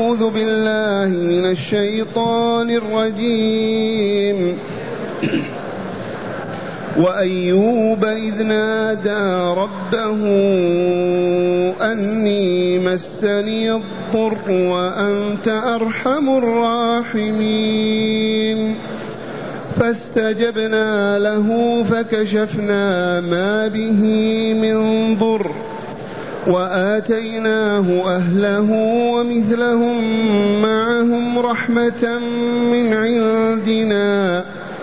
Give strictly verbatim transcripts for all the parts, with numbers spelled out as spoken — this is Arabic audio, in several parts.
أعوذ بالله من الشيطان الرجيم. وأيوب إذ نادى ربه أني مسني الضر وأنت أرحم الراحمين فاستجبنا له فكشفنا ما به من ضر وآتيناه أهله ومثلهم معهم رحمة من عندنا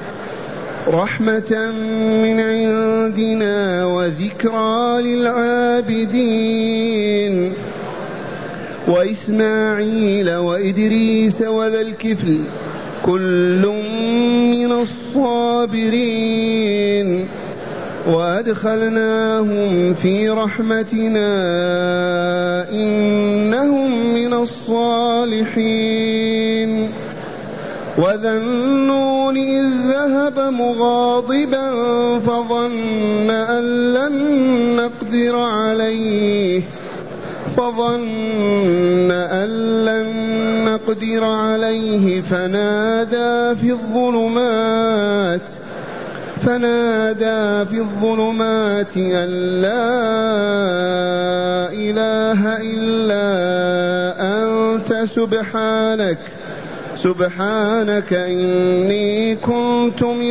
رحمة من عندنا وذكرى للعابدين وإسماعيل وإدريس وذا الكفل كل من الصابرين وأدخلناهم في رحمتنا إنهم من الصالحين وذا النون إذ ذهب مغاضبا فظن أن لن نقدر عليه فظن أن لن نقدر عليه فنادى في الظلمات فنادى في الظلمات أن لا إله إلا أنت سبحانك سبحانك إني كنت من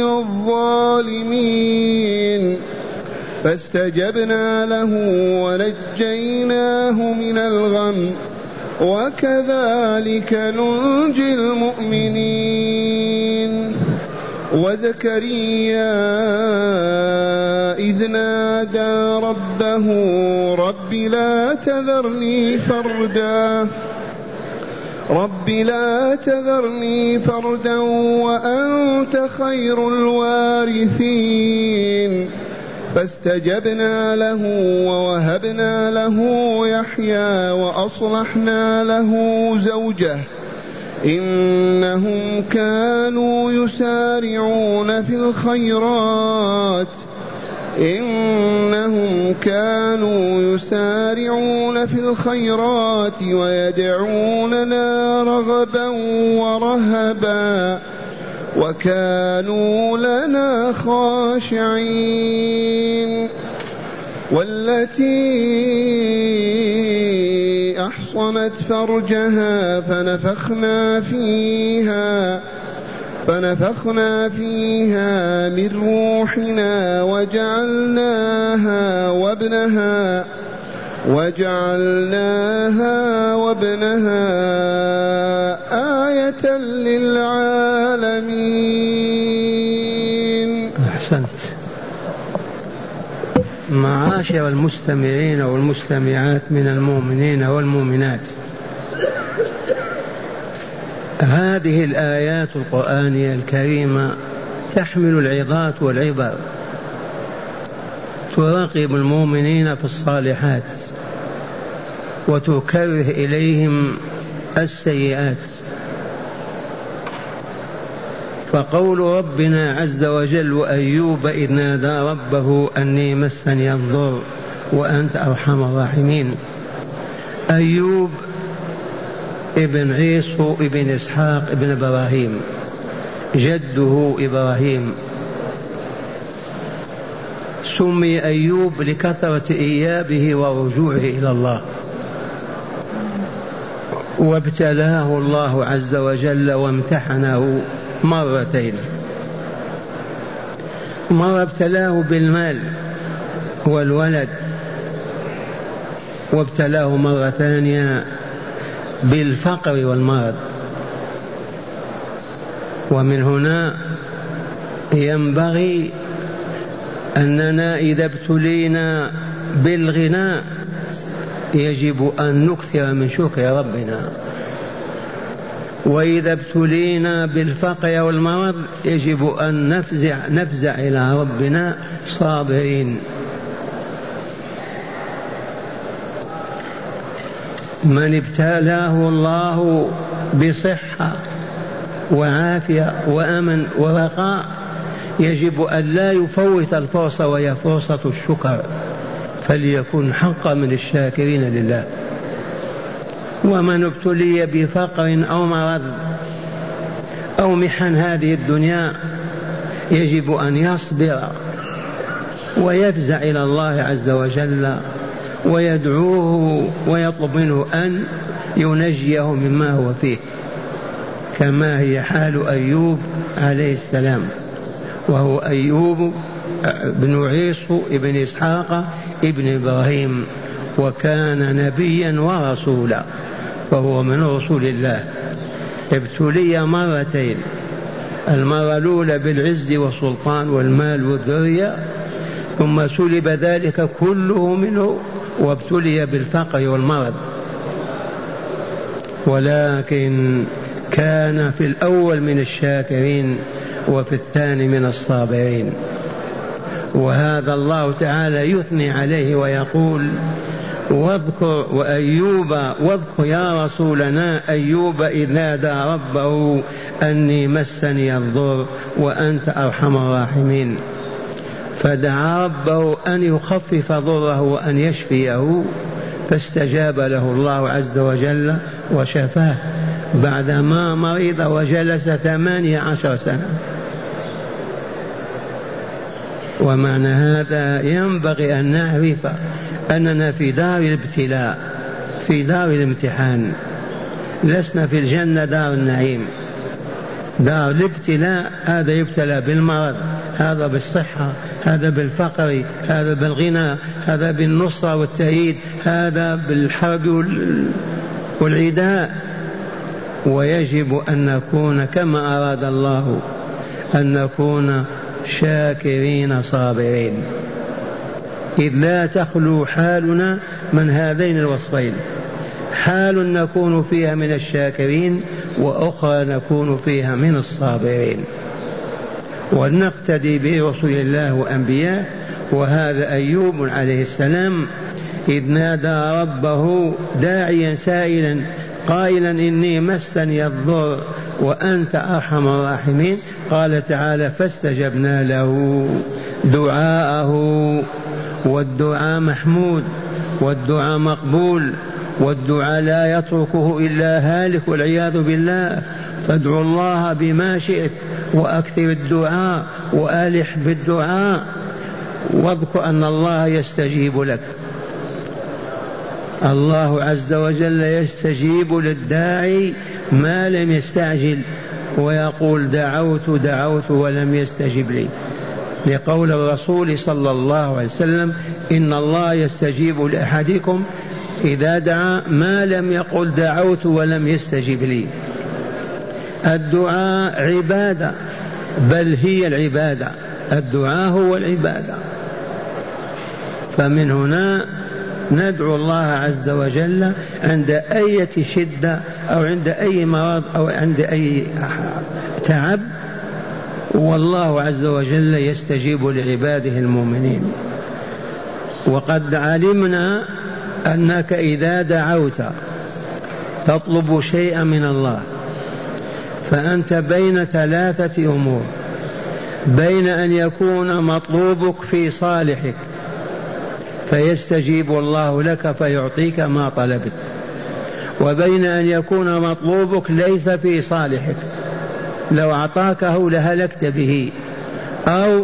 الظالمين فاستجبنا له ونجيناه من الغم وكذلك ننجي المؤمنين وزكريا إذ نادى ربه رب لا تذرني فردا رب لا تذرني فردا وأنت خير الوارثين فاستجبنا له ووهبنا له يحيى وأصلحنا له زوجه إنهم كانوا يسارعون في الخيرات إنهم كانوا يسارعون في الخيرات ويدعوننا رغبا ورهبا وكانوا لنا خاشعين والتي أحصنت فرجها فنفخنا فيها فنفخنا فيها من روحنا وجعلناها وابنها وجعلناها وابنها آية للعالمين. أحسنت. معاشر المستمعين والمستمعات من المؤمنين والمؤمنات، هذه الآيات القرآنية الكريمة تحمل العظات والعبر، تراقب المؤمنين في الصالحات وتكره إليهم السيئات. فقول ربنا عز وجل وأيوب إذ نادى ربه أني مسني الضر وأنت أرحم الراحمين. أيوب ابن عيسو ابن إسحاق ابن إبراهيم، جده إبراهيم، سمي أيوب لكثرة إيابه ورجوعه إلى الله، وابتلاه الله عز وجل وامتحنه مرتين. مرة ابتلاه بالمال والولد، وابتلاه مرة ثانية بالفقر والمرض. ومن هنا ينبغي أننا إذا ابتلينا بالغنى يجب أن نكثر من شكر ربنا، وإذا ابتلينا بالفقر والمرض يجب أن نفزع, نفزع إلى ربنا صابرين. من ابتلاه الله بصحة وعافية وأمن ورخاء يجب أن لا يفوت الفرصة، وهي فرصة الشكر، فليكن حقا من الشاكرين لله. ومن ابتلي بفقر أو مرض أو محن هذه الدنيا يجب أن يصبر ويفزع إلى الله عز وجل ويدعوه ويطلب منه أن ينجيه مما هو فيه، كما هي حال أيوب عليه السلام، وهو أيوب بن عيسو ابن إسحاق ابن إبراهيم، وكان نبيا ورسولا، فهو من رسول الله. ابتلي مرتين، المرة الأولى بالعز والسلطان والمال والذرية، ثم سلب ذلك كله منه وابتلي بالفقر والمرض، ولكن كان في الأول من الشاكرين وفي الثاني من الصابرين. وهذا الله تعالى يثني عليه ويقول: واذكر وأيوب واذكر يا رسولنا أيوب إذ نادى ربه أني مسني الضر وأنت أرحم الراحمين، فدعا ربه أن يخفف ضره وأن يشفيه، فاستجاب له الله عز وجل وشفاه بعدما مرض وجلس ثمانية عشر سنة. ومعنى هذا ينبغي أن نعرف أننا في دار الابتلاء، في دار الامتحان، لسنا في الجنة دار النعيم. دار الابتلاء هذا يبتلى بالمرض، هذا بالصحة، هذا بالفقر، هذا بالغنى، هذا بالنصرة والتأييد، هذا بالحرب والعداء. ويجب أن نكون كما أراد الله، أن نكون شاكرين صابرين، إذ لا تخلو حالنا من هذين الوصفين، حال نكون فيها من الشاكرين وأخرى نكون فيها من الصابرين. ونقتدي برسول الله وأنبياء. وهذا أيوب عليه السلام إذ نادى ربه داعيا سائلا قائلا إني مسني الضر وأنت أرحم الراحمين، قال تعالى: فاستجبنا له دعاءه. والدعاء محمود، والدعاء مقبول، والدعاء لا يتركه إلا هالك والعياذ بالله. فادعوا الله بما شئت وأكثر الدعاء وآلح بالدعاء، واذكر أن الله يستجيب لك. الله عز وجل يستجيب للداعي ما لم يستعجل، ويقول: دعوت دعوت ولم يستجب لي، لقول الرسول صلى الله عليه وسلم: إن الله يستجيب لأحدكم إذا دعا ما لم يقل دعوت ولم يستجب لي. الدعاء عبادة، بل هي العبادة، الدعاء هو العبادة. فمن هنا ندعو الله عز وجل عند أي شدة أو عند أي مرض أو عند أي تعب، والله عز وجل يستجيب لعباده المؤمنين. وقد علمنا أنك إذا دعوت تطلب شيئا من الله فأنت بين ثلاثة أمور: بين أن يكون مطلوبك في صالحك فيستجيب الله لك فيعطيك ما طلبت، وبين أن يكون مطلوبك ليس في صالحك، لو أعطاكه لهلكت به أو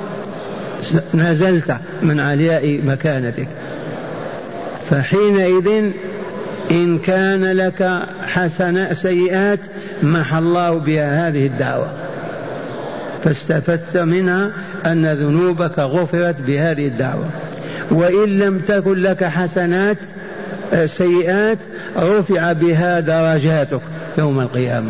نزلت من علياء مكانتك. فحينئذ إن كان لك حسنات سيئات محى الله بها هذه الدعوة، فاستفدت منها أن ذنوبك غفرت بهذه الدعوة. وإن لم تكن لك حسنات سيئات رفع بها درجاتك يوم القيامة.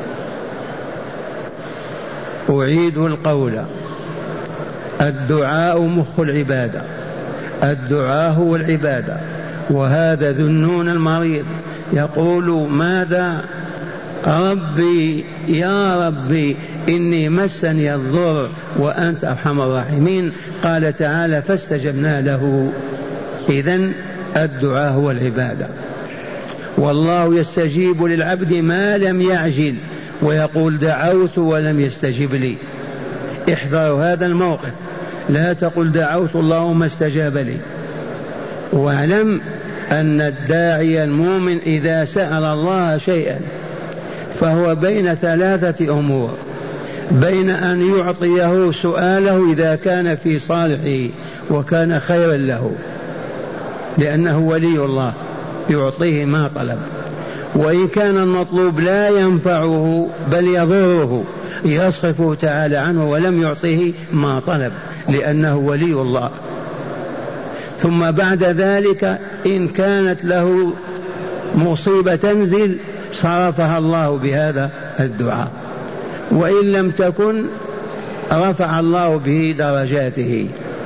أعيد القول: الدعاء مخ العبادة، الدعاء هو العبادة. وهذا ذنون المريض يقول: ماذا ربي يا ربي إني مسني الضر وأنت أرحم الراحمين، قال تعالى: فاستجبنا له. إذن الدعاء هو العبادة، والله يستجيب للعبد ما لم يعجل، ويقول: دعوت ولم يستجب لي. احذروا هذا الموقف، لا تقل دعوت الله ما استجاب لي، واعلم أن الداعي المؤمن إذا سأل الله شيئا فهو بين ثلاثة أمور: بين أن يعطيه سؤاله إذا كان في صالحه وكان خيرا له لأنه ولي الله يعطيه ما طلب، وإن كان المطلوب لا ينفعه بل يضره يصرفه تعالى عنه ولم يعطيه ما طلب لأنه ولي الله. ثم بعد ذلك إن كانت له مصيبة تنزل صرفها الله بهذا الدعاء، وإن لم تكن رفع الله به درجاته.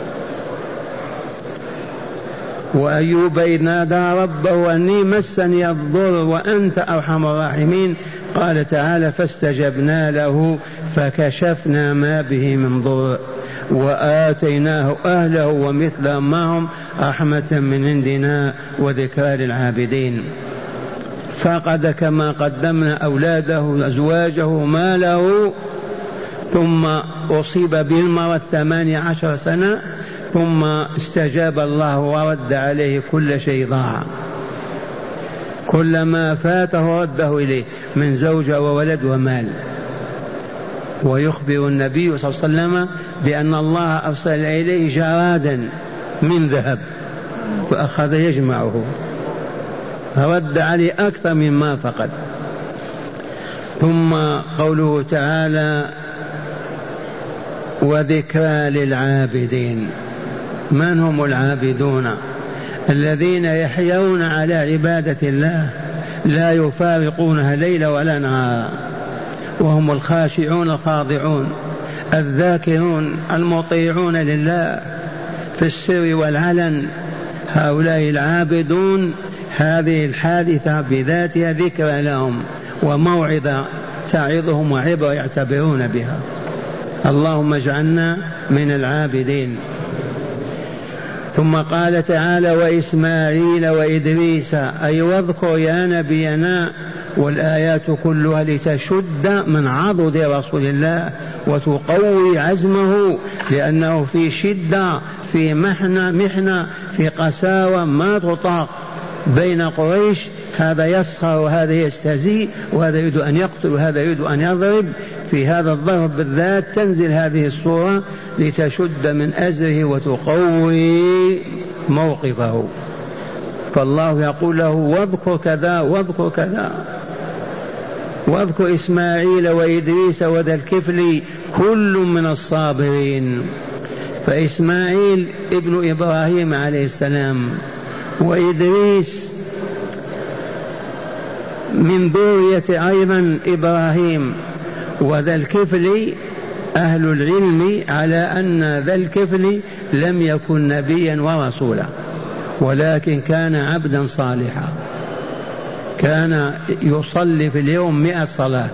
وأيوب إذ نادى ربه أني مسني الضر وأنت أرحم الراحمين قال تعالى: فاستجبنا له فكشفنا ما به من ضر وآتيناه أهله ومثلهم معهم رحمة من عندنا وذكرى للعابدين. فقد كما قدمنا أولاده أزواجه ماله، ثم أصيب بالمرض ثمانية عشر سنة، ثم استجاب الله ورد عليه كل شيء ضاع، كل ما فاته رده إليه من زوجة وولد ومال. ويخبر النبي صلى الله عليه وسلم بأن الله أرسل إليه جرادا من ذهب فأخذ يجمعه، رد عليه أكثر مما فقد. ثم قوله تعالى: وذكرى للعابدين. من هم العابدون؟ الذين يحيون على عبادة الله لا يفارقونها ليلا ولا نهارا، وهم الخاشعون الخاضعون الذاكرون المطيعون لله في السر والعلن. هؤلاء العابدون هذه الحادثة بذاتها ذكرى لهم وموعظة تعظهم وعبرة يعتبرون بها. اللهم اجعلنا من العابدين. ثم قال تعالى: وإسماعيل وإدريس، أي واذكر يا نبينا، والآيات كلها لتشد من عضد رسول الله وتقوي عزمه، لأنه في شدة، في محنة محنة في قساوة ما تطاق بين قريش، هذا يسخر وهذا يستهزئ وهذا يريد أن يقتل وهذا يريد أن يضرب. في هذا الضرب بالذات تنزل هذه السورة لتشد من أزره وتقوي موقفه. فالله يقول له: واذكر كذا واذكر كذا، واذكر إسماعيل وإدريس وذا الكفل كل من الصابرين. فإسماعيل ابن إبراهيم عليه السلام، وإدريس من ذرية أيضا إبراهيم، وذا الكفل أهل العلم على أن ذا الكفل لم يكن نبيا ورسولا، ولكن كان عبدا صالحا، كان يصلي في اليوم مئة صلاة،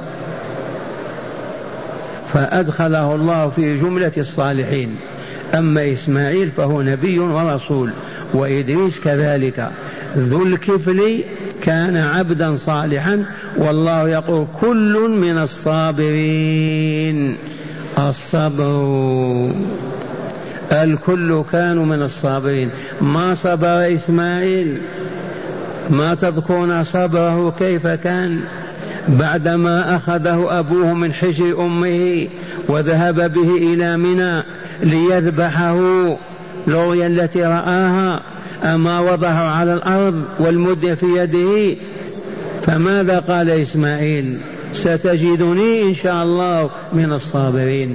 فأدخله الله في جملة الصالحين. أما إسماعيل فهو نبي ورسول، وإدريس كذلك. ذو الكفل كان عبدا صالحا، والله يقول: كل من الصابرين. الصبر، الكل كانوا من الصابرين. ما صبر إسماعيل، ما تذكرون صبره كيف كان بعدما أخذه أبوه من حجر أمه وذهب به إلى منى ليذبحه لغيا التي رآها، أما وضعه على الأرض والمد في يده. فماذا قال إسماعيل؟ ستجدني إن شاء الله من الصابرين.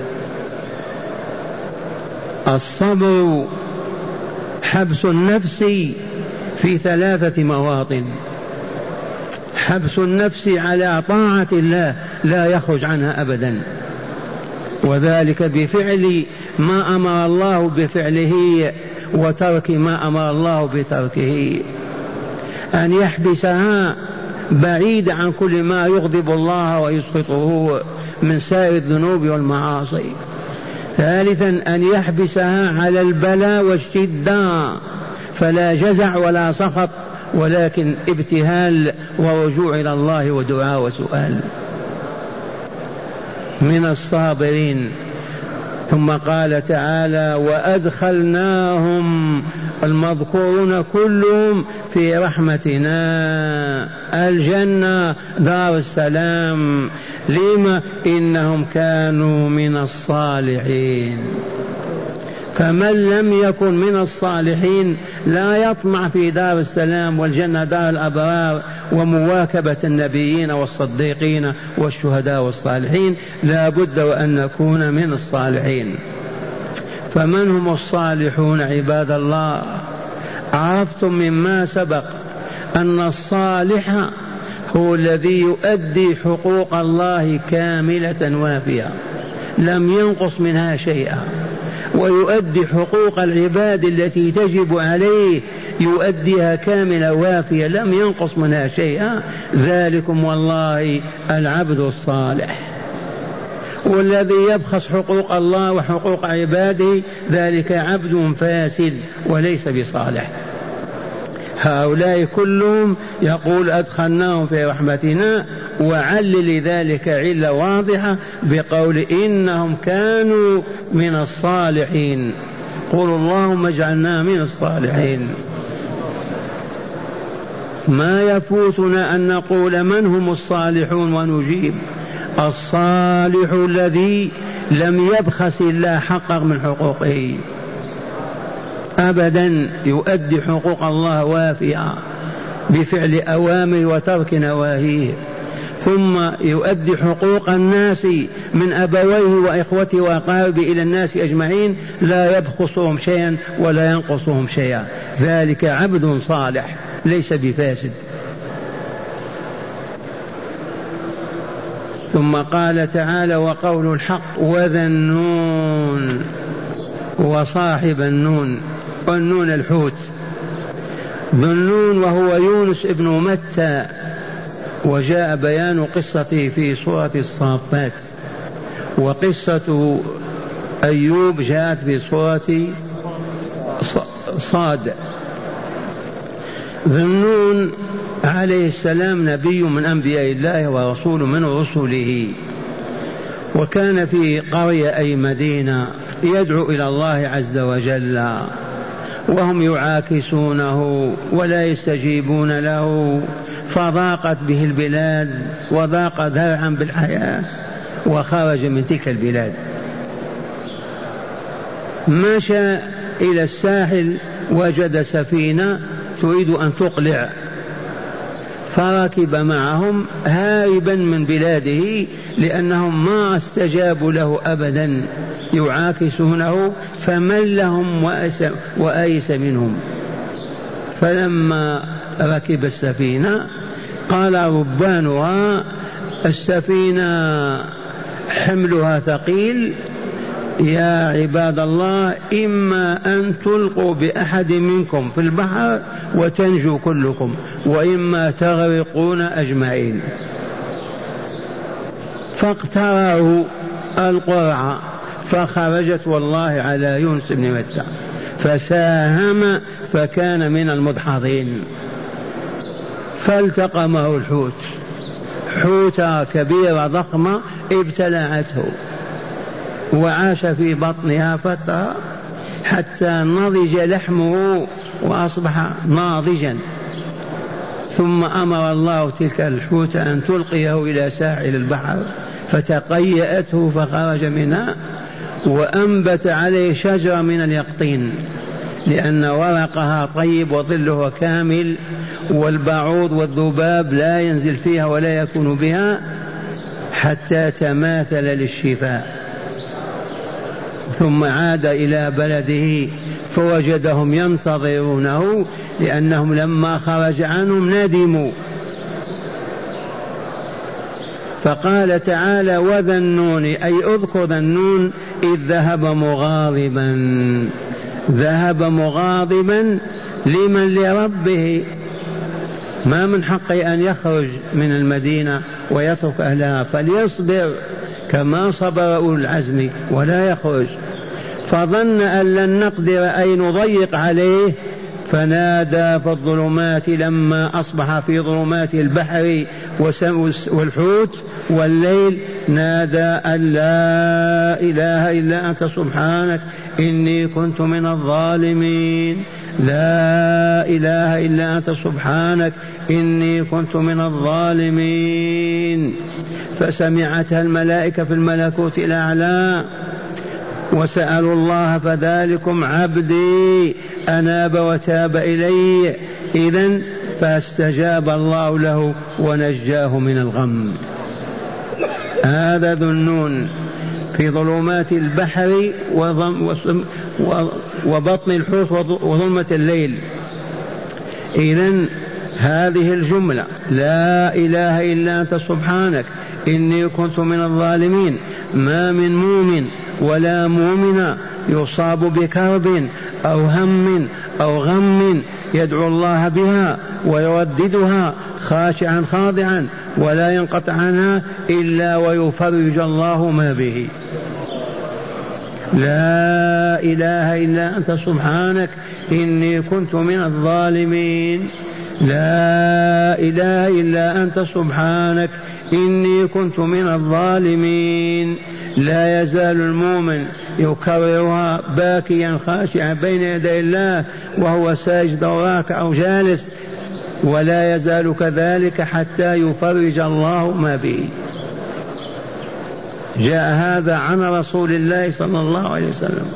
الصبر حبس النفس في ثلاثة مواطن: حبس النفس على طاعة الله لا يخرج عنها أبدا، وذلك بفعل ما أمر الله بفعله وترك ما أمر الله بتركه. أن يحبسها بعيد عن كل ما يغضب الله ويسخطه من سائر الذنوب والمعاصي. ثالثا أن يحبسها على البلاء والشدة، فلا جزع ولا سخط، ولكن ابتهال ورجوع إلى الله ودعاء وسؤال. من الصابرين. ثم قال تعالى وأدخلناهم المذكورون كلهم في رحمتنا الجنة دار السلام. لما؟ إنهم كانوا من الصالحين. فمن لم يكن من الصالحين لا يطمع في دار السلام والجنة دار الأبرار ومواكبة النبيين والصديقين والشهداء والصالحين، لا بد وأن نكون من الصالحين. فمن هم الصالحون عباد الله؟ عرفتم مما سبق أن الصالح هو الذي يؤدي حقوق الله كاملة وافية لم ينقص منها شيئا، ويؤدي حقوق العباد التي تجب عليه يؤديها كاملة وافية لم ينقص منها شيئا. ذلكم والله العبد الصالح. والذي يبخس حقوق الله وحقوق عباده ذلك عبد فاسد وليس بصالح. هؤلاء كلهم يقول أدخلناهم في رحمتنا، وعلل ذلك علة واضحة بقول إنهم كانوا من الصالحين. قل اللهم اجعلنا من الصالحين. ما يفوتنا أن نقول من هم الصالحون ونجيب الصالح الذي لم يبخس إلا حقق من حقوقه أبدا، يؤدي حقوق الله وافية بفعل أوامره وترك نواهيه، ثم يؤدي حقوق الناس من أبويه وإخوته وأقاربه إلى الناس أجمعين لا يبخسهم شيئا ولا ينقصهم شيئا. ذلك عبد صالح ليس بفاسد. ثم قال تعالى وقول الحق وذا النون وصاحب النون، والنون الحوت، ذو النون وهو يونس ابن متى، وجاء بيان قصته في سورة الصافات، وقصة أيوب جاءت في سورة صاد. ذو النون عليه السلام نبي من أنبياء الله ورسول من رسله، وكان في قرية أي مدينة يدعو إلى الله عز وجل، وهم يعاكسونه ولا يستجيبون له، فضاقت به البلاد وضاق ذرعا بالحياة وخرج من تلك البلاد. مشى إلى الساحل وجد سفينة تريد أن تقلع، فركب معهم هاربا من بلاده لأنهم ما استجابوا له أبدا، يعاكسونه فملهم وأيس منهم. فلما ركب السفينة قال ربانها السفينة حملها ثقيل يا عباد الله إما أن تلقوا بأحد منكم في البحر وتنجوا كلكم، وإما تغرقون أجمعين. فاقترعوا القرعة فخرجت والله على يونس بن متى فساهم فكان من المدحضين، فالتقمه الحوت، حوتة كبيرة ضخمة ابتلعته وعاش في بطنها فترة حتى نضج لحمه وأصبح ناضجا، ثم أمر الله تلك الحوت أن تلقيه إلى ساحل البحر فتقيأته فخرج منها، وأنبت عليه شجرة من اليقطين لأن ورقها طيب وظلها كامل، والبعوض والذباب لا ينزل فيها ولا يكون بها، حتى تماثل للشفاء. ثم عاد إلى بلده فوجدهم ينتظرونه لأنهم لما خرج عنهم ندموا. فقال تعالى وذا النون أي اذكر ذا النون إذ ذهب مغاضبا، ذهب مغاضبا لمن؟ لربه. ما من حقه أن يخرج من المدينة ويترك أهلها، فليصبر كما صبر أولو العزم ولا يخرج. فظن أن لن نقدر أي نضيق عليه فنادى في الظلمات لما أصبح في ظلمات البحر والحوت والليل، نادى أن لا إله إلا أنت سبحانك إني كنت من الظالمين، لا إله إلا أنت سبحانك إني كنت من الظالمين. فسمعتها الملائكة في الملكوت الأعلى وسألوا الله فذلكم عبدي أناب وتاب إلي. إذن فاستجاب الله له ونجاه من الغم. هذا ذو النون في ظلمات البحر وبطن الحوت وظلمة الليل. إذن هذه الجملة لا إله إلا أنت سبحانك إني كنت من الظالمين، ما من مؤمن ولا مؤمنة يصاب بكرب أو هم أو غم يدعو الله بها ويرددها خاشعا خاضعا ولا ينقطع عنها إلا ويفرج الله ما به. لا إله إلا أنت سبحانك إني كنت من الظالمين، لا إله إلا أنت سبحانك إني كنت من الظالمين. لا يزال المؤمن يكررها باكيا خاشعا بين يدي الله وهو ساجد راكع أو جالس، ولا يزال كذلك حتى يفرج الله ما به. جاء هذا عن رسول الله صلى الله عليه وسلم.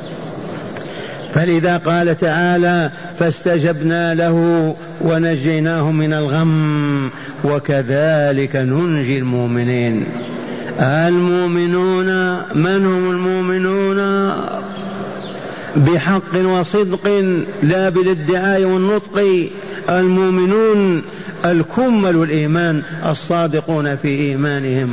فلذا قال تعالى فاستجبنا له ونجيناه من الغم وكذلك ننجي المؤمنين. المؤمنون من هم المؤمنون؟ بحق وصدق لا بالادعاء والنطق. المؤمنون الكمل الإيمان الصادقون في إيمانهم،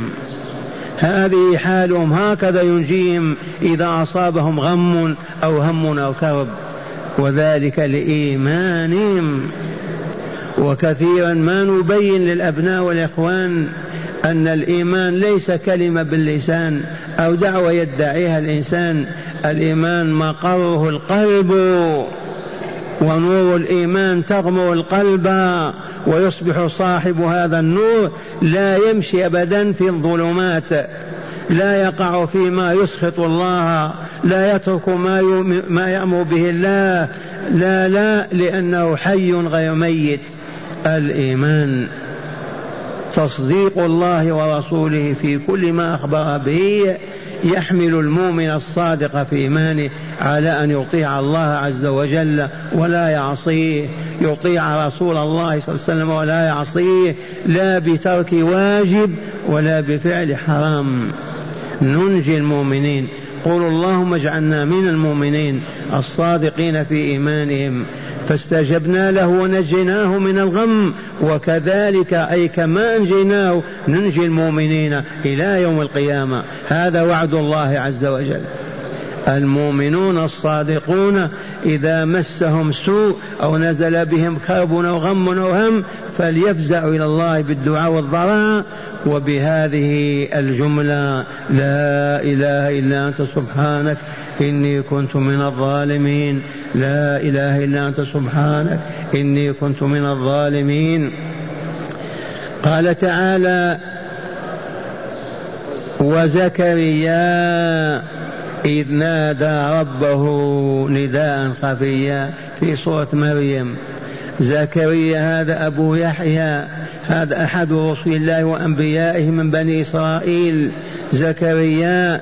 هذه حالهم، هكذا ينجيهم إذا أصابهم غم أو هم أو كرب، وذلك لإيمانهم. وكثيرا ما نبين للأبناء والإخوان أن الإيمان ليس كلمة باللسان أو دعوة يدعيها الإنسان، الإيمان مقره القلب، ونور الإيمان تغمر القلب ويصبح صاحب هذا النور لا يمشي أبدا في الظلمات، لا يقع فيما يسخط الله، لا يترك ما, ما يأمر به الله، لا لا لأنه حي غير ميت. الإيمان تصديق الله ورسوله في كل ما أخبر به، يحمل المؤمن الصادق في إيمانه على أن يطيع الله عز وجل ولا يعصيه، يطيع رسول الله صلى الله عليه وسلم ولا يعصيه، لا بترك واجب ولا بفعل حرام. ننجي المؤمنين. قولوا اللهم اجعلنا من المؤمنين الصادقين في إيمانهم. فاستجبنا له ونجيناه من الغم وكذلك أي كما أنجيناه ننجي المؤمنين إلى يوم القيامة. هذا وعد الله عز وجل. المؤمنون الصادقون إذا مسهم سوء أو نزل بهم كرب أو غم أو هم فليفزعوا إلى الله بالدعاء والضراعة وبهذه الجملة لا إله إلا أنت سبحانك إني كنت من الظالمين، لا إله إلا أنت سبحانك إني كنت من الظالمين. قال تعالى وزكريا إذ نادى ربه نداء خفيا في سورة مريم. زكريا هذا أبو يحيى، هذا أحد رسل الله وأنبيائه من بني إسرائيل. زكريا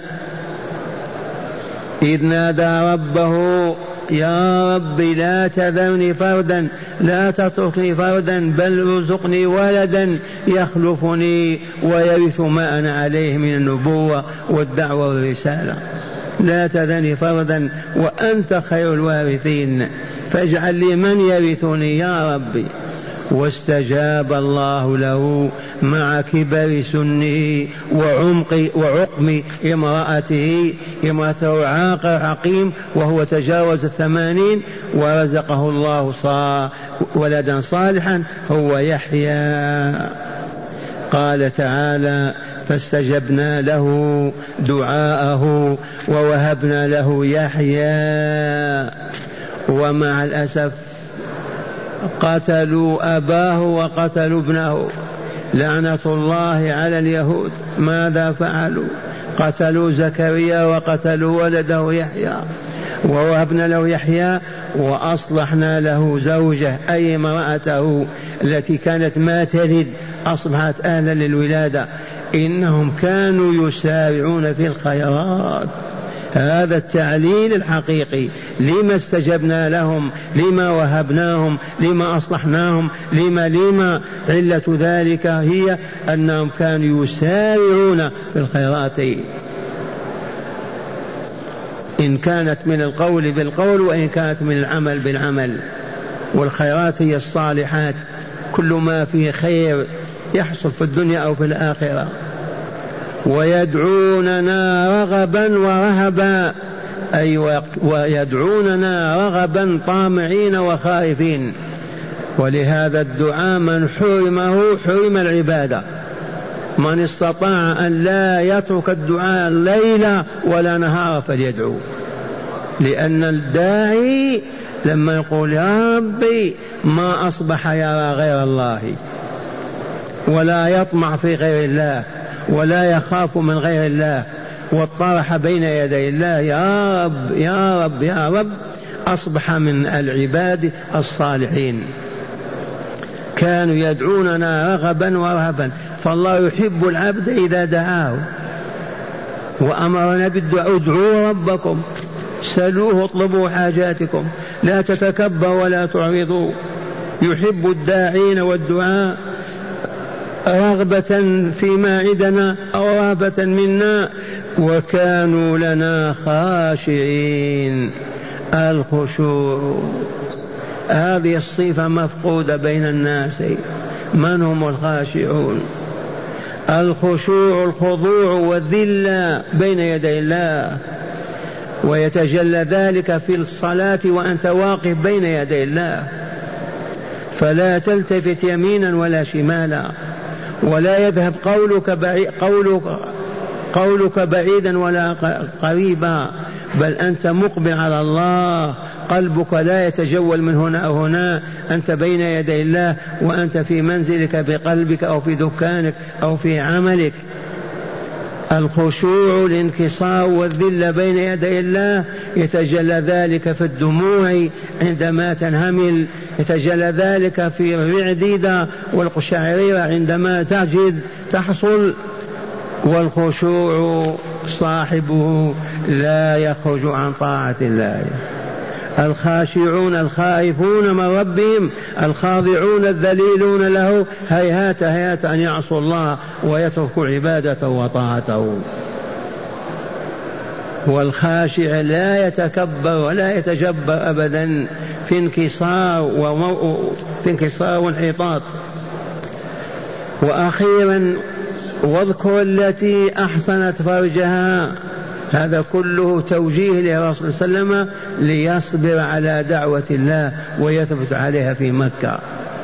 إذ نادى ربه يا رب لا تذرني فردا، لا تتركني فردا، بل ارزقني ولدا يخلفني ويرث ما أنا عليه من النبوة والدعوة والرسالة. لا تذرني فردا وأنت خير الوارثين، فاجعل لي من يرثني يا ربي. واستجاب الله له مع كبر سنه وعمق وعقم امرأته، امرأته عاقر عقيم وهو تجاوز الثمانين، ورزقه الله صا ولدا صالحا هو يحيى. قال تعالى فاستجبنا له دعاءه ووهبنا له يحيى. ومع الأسف قتلوا أباه وقتلوا ابنه، لعنة الله على اليهود. ماذا فعلوا؟ قتلوا زكريا وقتلوا ولده يحيى، ووهبنا له يحيى وأصلحنا له زوجه أي امرأته التي كانت ما تلد أصبحت أهلا للولادة. إنهم كانوا يسارعون في الخيرات. هذا التعليل الحقيقي لما استجبنا لهم، لما وهبناهم، لما أصلحناهم، لما لما علة ذلك هي أنهم كانوا يسارعون في الخيرات، إن كانت من القول بالقول وإن كانت من العمل بالعمل. والخيرات هي الصالحات، كل ما فيه خير يحصل في الدنيا أو في الآخرة. ويدعوننا رغبا ورهبا، أي ويدعوننا رغبا طامعين وخائفين. ولهذا الدعاء من حرمه حرم العبادة. من استطاع أن لا يترك الدعاء ليلا ولا نهارا فليدعو، لأن الداعي لما يقول يا ربي ما أصبح يرى غير الله ولا يطمع في غير الله ولا يخاف من غير الله واطرح بين يدي الله يا رب يا رب يا رب، أصبح من العباد الصالحين. كانوا يدعوننا رغبا ورهبا، فالله يحب العبد إذا دعاه، وأمرنا بالدعاء ادعوا ربكم سلوه اطلبوا حاجاتكم لا تتكبر ولا تعرضوا. يحب الداعين والدعاء رغبة فيما عندنا أو رهبة منا. وكانوا لنا خاشعين. الخشوع هذه الصفة مفقودة بين الناس. من هم الخاشعون؟ الخشوع الخضوع والذلة بين يدي الله، ويتجلى ذلك في الصلاة وأنت واقف بين يدي الله، فلا تلتفت يمينا ولا شمالا، ولا يذهب قولك بعيد قولك قولك بعيدا ولا قريبا، بل أنت مقبل على الله، قلبك لا يتجول من هنا أو هنا، أنت بين يدي الله وأنت في منزلك بقلبك أو في دكانك أو في عملك. الخشوع الانكسار والذل بين يدي الله يتجلى ذلك في الدموع عندما تنهمل، يتجلى ذلك في الرعديدة والقشعريرة عندما تعجز تحصل. والخشوع صاحبه لا يخرج عن طاعة الله. الخاشعون الخائفون من ربهم الخاضعون الذليلون له هيهات هيهات أن يعصوا الله ويتركوا عبادته وطاعته. والخاشع لا يتكبر ولا يتجبر أبدا في انكسار ومو... في انكسار وانحطاط. وأخيرا واذكر التي أحصنت فرجها، هذا كله توجيه للرسول صلى الله عليه وسلم ليصبر على دعوة الله ويثبت عليها في مكة.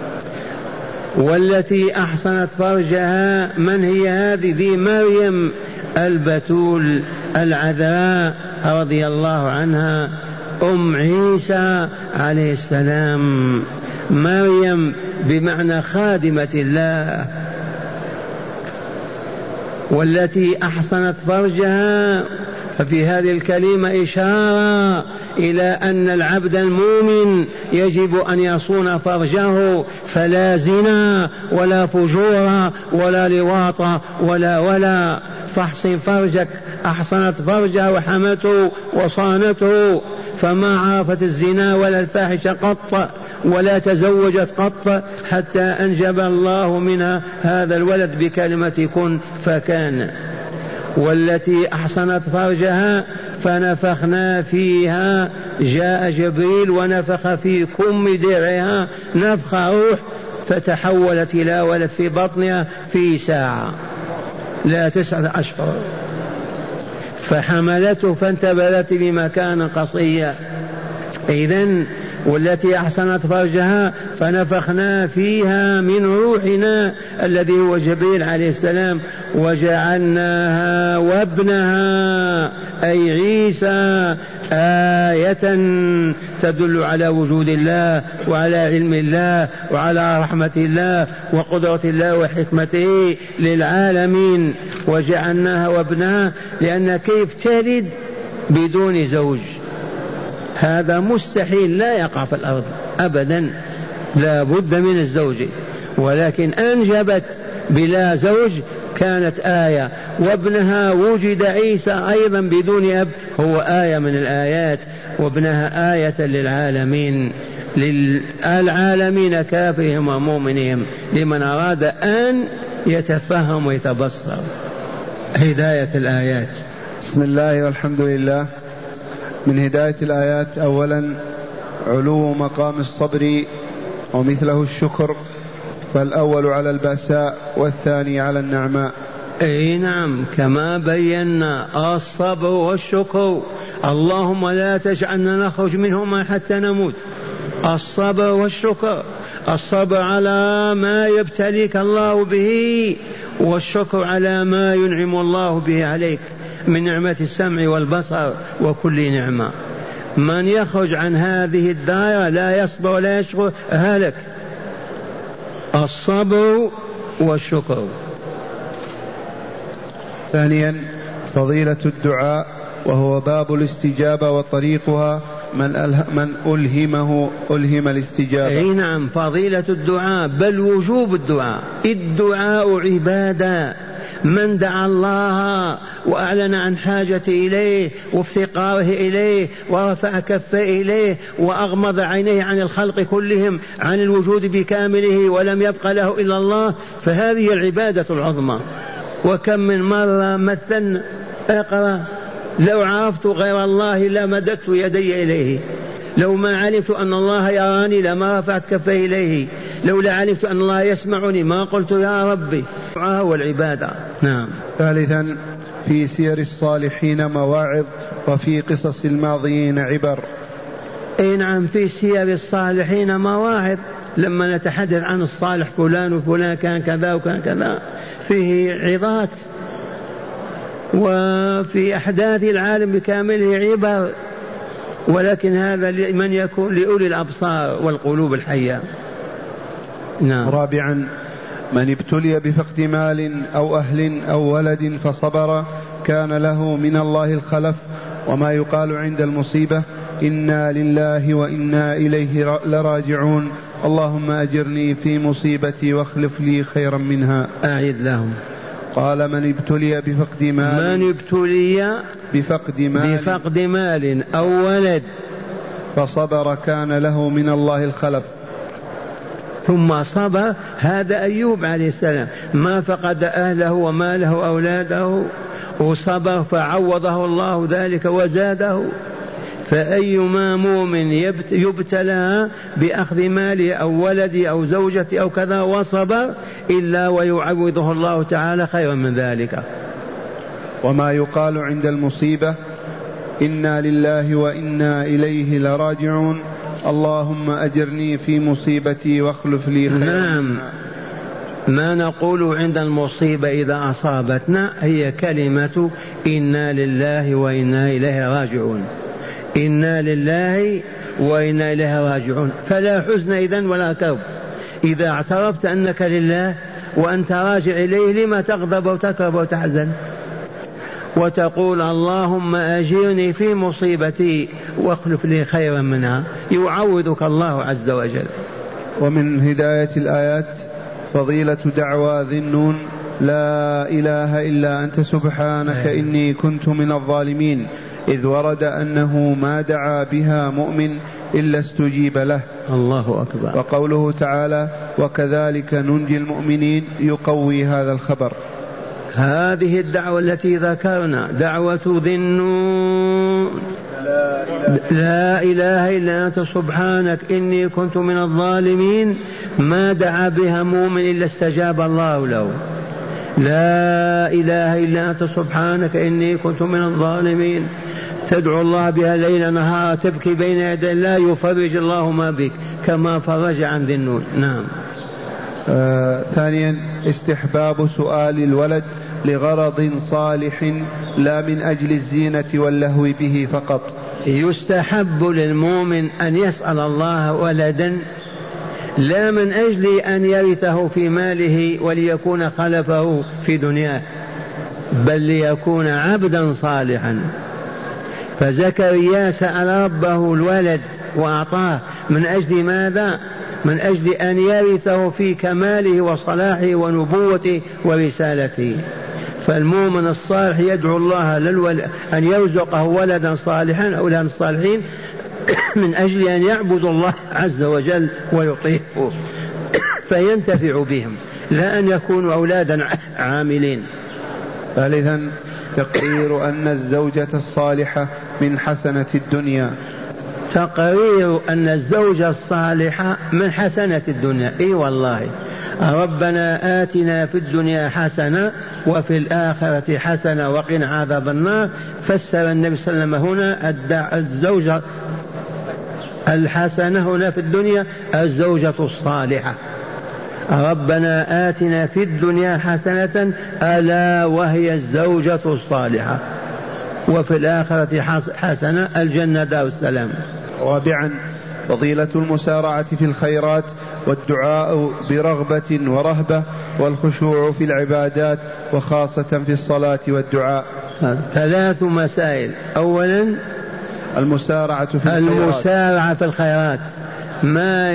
والتي أحصنت فرجها من هي هذه؟ ذي مريم البتول العذراء رضي الله عنها، أم عيسى عليه السلام. مريم بمعنى خادمة الله. والتي أحصنت فرجها، ففي هذه الكلمة إشارة إلى أن العبد المؤمن يجب أن يصون فرجه، فلا زنا ولا فجور ولا لواط ولا ولا فاحصن فرجك. أحصنت فرجها وحمته وصانته، فما عرفت الزنا ولا الفاحشة قط ولا تزوجت قط حتى أنجب الله منها هذا الولد بكلمة كن فكان. والتي أحصنت فرجها فنفخنا فيها، جاء جبريل ونفخ في كم درعها نفخ روح، فتحولت إلى ولد في بطنها في ساعة لا تسعة أشهر، فحملته فانتبذت بمكان قصية. إذن والتي أحصنت فرجها فنفخنا فيها من روحنا الذي هو جبريل عليه السلام وجعلناها وابنها أي عيسى آية تدل على وجود الله وعلى علم الله وعلى رحمة الله وقدرة الله وحكمته للعالمين. وجعلناها وابنها لأن كيف تلد بدون زوج؟ هذا مستحيل، لا يقع في الأرض أبدا، لا بد من الزوج، ولكن أنجبت بلا زوج كانت آية. وابنها وجد عيسى أيضا بدون أب، هو آية من الآيات، وابنها آية للعالمين، للعالمين كافرهم ومؤمنهم، لمن أراد أن يتفهم ويتبصر. هداية الآيات. بسم الله والحمد لله. من هداية الآيات أولا علو مقام الصبر ومثله الشكر، فالأول على البأساء والثاني على النعماء. اي نعم، كما بينا الصبر والشكر، اللهم لا تجعلنا نخرج منهما حتى نموت. الصبر والشكر، الصبر على ما يبتليك الله به، والشكر على ما ينعم الله به عليك من نعمة السمع والبصر وكل نعمة. من يخرج عن هذه الدائرة لا يصبر ولا يشكر هلك. الصبر والشكر. ثانيا فضيلة الدعاء، وهو باب الاستجابة وطريقها من, أله من ألهمه ألهم الاستجابة. أي نعم، فضيلة الدعاء بل وجوب الدعاء. الدعاء عبادة. من دعا الله وأعلن عن حاجته إليه وافتقاره إليه ورفع كفه إليه وأغمض عينيه عن الخلق كلهم، عن الوجود بكامله، ولم يبق له إلا الله، فهذه العبادة العظمى. وكم من مرة مثلنا، اقرأ: لو عرفت غير الله لمددت يدي إليه، لو ما علمت أن الله يراني لما رفعت كفي إليه، لولا علمت أن الله يسمعني ما قلت يا ربي. الدعاء والعبادة. نعم. ثالثا في سير الصالحين مواعظ، وفي قصص الماضيين عبر. اي نعم، في سير الصالحين مواعظ. لما نتحدث عن الصالح فلان وفلان كان كذا وكان كذا، فيه عظات، وفي أحداث العالم بكامله عبر، ولكن هذا لمن يكون لأولي الأبصار والقلوب الحية. نعم. رابعا من ابتلي بفقد مال أو أهل أو ولد فصبر كان له من الله الخلف، وما يقال عند المصيبة: إنا لله وإنا إليه لراجعون، اللهم أجرني في مصيبتي واخلف لي خيرا منها. أعيد لهم. قال: من ابتلي بفقد مال من ابتلي بفقد مال بفقد مال أو ولد فصبر كان له من الله الخلف. ثم صبر. هذا أيوب عليه السلام ما فقد أهله وماله وأولاده، وصبر فعوضه الله ذلك وزاده. فأيما مؤمن يبتلى بأخذ ماله أو ولده أو زوجته أو كذا وصبر إلا ويعوضه الله تعالى خيرا من ذلك. وما يقال عند المصيبة: إنا لله وإنا إليه لراجعون، اللهم أجرني في مصيبتي واخلف لي خيرا. نعم، ما نقول عند المصيبة إذا أصابتنا هي كلمة إنا لله وإنا إليه راجعون. إنا لله وإنا إليه راجعون، فلا حزن إذن ولا كرب. إذا اعترفت أنك لله وأنت راجع إليه، لما تغضب وتكرب وتحزن وتقول اللهم أجرني في مصيبتي واخلف لي خيرا منها؟ يعوضك الله عز وجل. ومن هداية الآيات فضيلة دعوى ذي النون: لا إله إلا أنت سبحانك إني كنت من الظالمين، إذ ورد أنه ما دعا بها مؤمن إلا استجيب له. الله أكبر. وقوله تعالى: وكذلك ننجي المؤمنين، يقوي هذا الخبر. هذه الدعوة التي ذكرنا دعوة ذي النون: لا إله إلا أنت سبحانك إني كنت من الظالمين، ما دعا بها مؤمن إلا استجاب الله له. لا إله إلا أنت سبحانك إني كنت من الظالمين تدعو الله بها ليل نهار تبكي بين يدي الله يفرج الله ما بك كما فرج عن ذي النون. نعم. آه ثانيا استحباب سؤال الولد لغرض صالح لا من أجل الزينة واللهو به فقط. يستحب للمؤمن أن يسأل الله ولدا لا من أجل أن يرثه في ماله وليكون خلفه في دنياه، بل ليكون عبدا صالحا. فزكريا سأل ربه الولد وأعطاه من أجل ماذا؟ من أجل أن يرثه في كماله وصلاحه ونبوته ورسالته. فالمؤمن الصالح يدعو الله للولد أن يرزقه ولدا صالحا أو ولدا صالحين من أجل أن يعبد الله عز وجل ويطيعه فينتفع بهم، لا أن يكونوا أولادا عاملين. ثالثا تقرير أن الزوجة الصالحة من حسنة الدنيا. تقرير أن الزوجة الصالحة من حسنة الدنيا. إي والله، ربنا آتنا في الدنيا حسنة وفي الآخرة حسنة وقنا عذاب النار. فسر النبي صلى الله عليه وسلم هنا الزوجة الحسنة هنا في الدنيا الزوجة الصالحة. ربنا آتنا في الدنيا حسنة ألا وهي الزوجة الصالحة، وفي الآخرة حسنة الجنة دار السلام. رابعا فضيلة المسارعة في الخيرات والدعاء برغبة ورهبة والخشوع في العبادات وخاصة في الصلاة والدعاء. ثلاث مسائل. أولا المسارعة في الخيرات. المسارعة في الخيرات، ما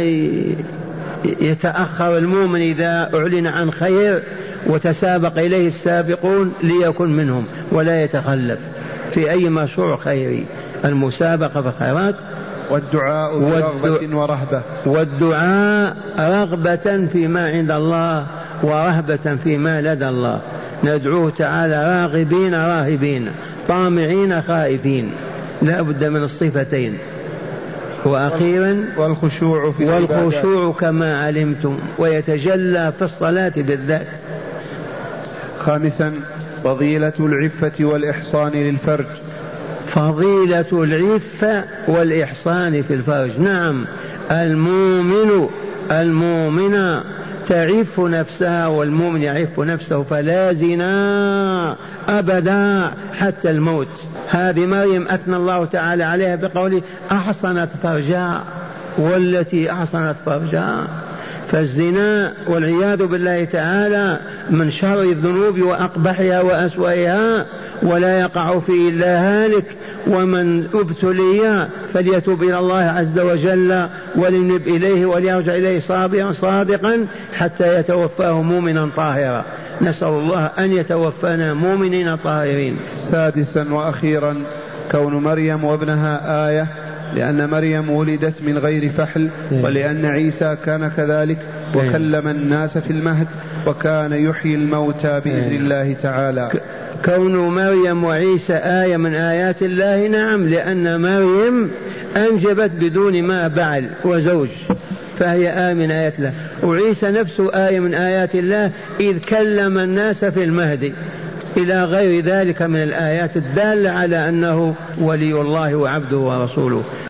يتأخر المؤمن إذا أعلن عن خير وتسابق إليه السابقون ليكن منهم ولا يتخلف في أي مشروع خيري. المسابقة في الخيرات والدعاء برغبة ورهبة. والدعاء رغبة فيما عند الله ورهبة فيما لدى الله. ندعوه تعالى راغبين راهبين طامعين خائفين، لا بد من الصفتين. وأخيرا والخشوع في والخشوع كما علمتم ويتجلى في الصلاة بالذات. خامسا فضيلة العفة والإحصان للفرج. فضيلة العفة والإحصان في الفرج. نعم، المؤمن المؤمنة تعف نفسها والمؤمن يعف نفسه، فلا زنا أبدا حتى الموت. هذه مريم أثنى الله تعالى عليها بقوله أحصنت فرجها، والتي أحصنت فرجها. فالزنا والعياذ بالله تعالى من شر الذنوب وأقبحها وأسوأها، ولا يقع فيه إلا هالك. ومن ابتلي فليتوب إلى الله عز وجل ولينب إليه وليرجع إليه صابرا صادقا حتى يتوفاه مؤمنا طاهرا. نسأل الله أن يتوفانا مؤمنين طاهرين. سادسا وأخيرا كون مريم وابنها آية، لأن مريم ولدت من غير فحل، ولأن عيسى كان كذلك وكلم الناس في المهد وكان يحيي الموتى بإذن الله تعالى. كون مريم وعيسى آية من آيات الله. نعم، لأن مريم أنجبت بدون ما بعل وزوج، فهي آية من آيات الله. وعيسى نفسه آية من آيات الله إذ كلم الناس في المهد، إلى غير ذلك من الآيات الدالة على أنه ولي الله وعبده ورسوله.